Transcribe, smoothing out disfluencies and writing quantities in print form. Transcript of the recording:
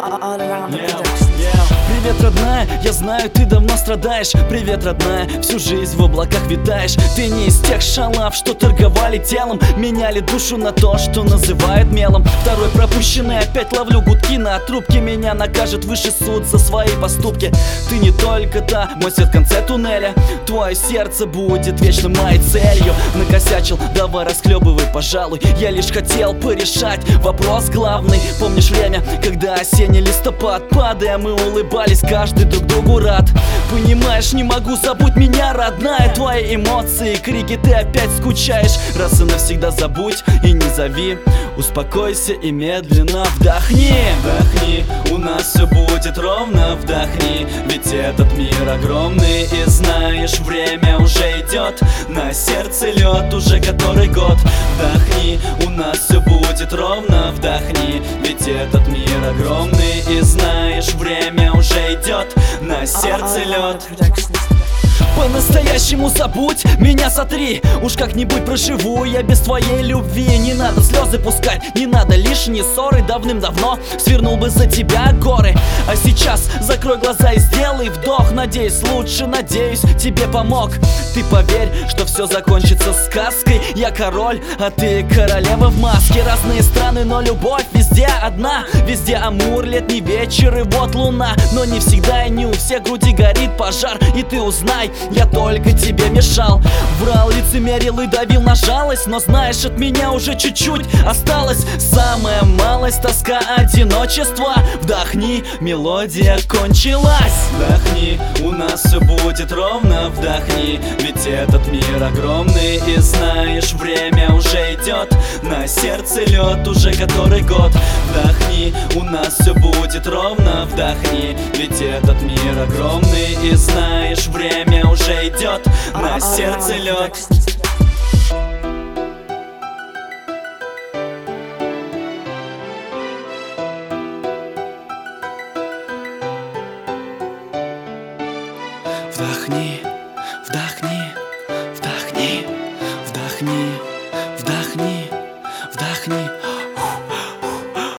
Привет, родная, я знаю, ты давно страдаешь. Привет, родная, всю жизнь в облаках витаешь. Ты не из тех шалав, что торговали телом, меняли душу на то, что называют мелом. Второй пропущенный, опять ловлю гудки на трубке. Меня накажет высший суд за свои поступки. Ты не только та, мой свет в конце туннеля. Твое сердце будет вечно моей целью. Накосячил, давай расхлебывай, пожалуй. Я лишь хотел порешать вопрос главный. Помнишь время, когда осенний листопад, падая, мы улыбались, каждый друг другу рад. Понимаешь, не могу, забудь меня, родная. Твои эмоции, крики, ты опять скучаешь. Раз и навсегда забудь и не зови. Успокойся и медленно вдохни. Вдохни, у нас все будет ровно. Вдохни, ведь этот мир огромный. И знаешь, время уже идет. На сердце лед уже который год. Вдохни, у нас все будет ровно. Вдохни, ведь этот мир огромный. И знаешь, время уже идет. На сердце лед. По-настоящему забудь, меня сотри. Уж как-нибудь проживу я без твоей любви. Не надо слезы пускать, не надо лишние ссоры. Давным-давно свернул бы за тебя горы. А сейчас закрой глаза и сделай вдох. Надеюсь, лучше, надеюсь, тебе помог. Ты поверь, что все закончится сказкой. Я король, а ты королева в маске. Разные страны, но любовь везде одна. Везде амур, летний вечер и вот луна. Но не всегда и не у всех груди горит пожар. И ты узнай, я только тебе мешал. Врал, лицемерил и давил на жалость. Но знаешь, от меня уже чуть-чуть осталось. Самая малость, тоска, одиночество. Вдохни, мелодия кончилась. Вдохни, у нас все будет ровно. Вдохни, ведь этот мир огромный. И знаешь, время уже идет. На сердце лед уже который год. Вдохни, у нас все будет ровно. Вдохни, ведь этот мир огромный. И знаешь, время уже идет. На сердце лед. Вдохни, вдохни.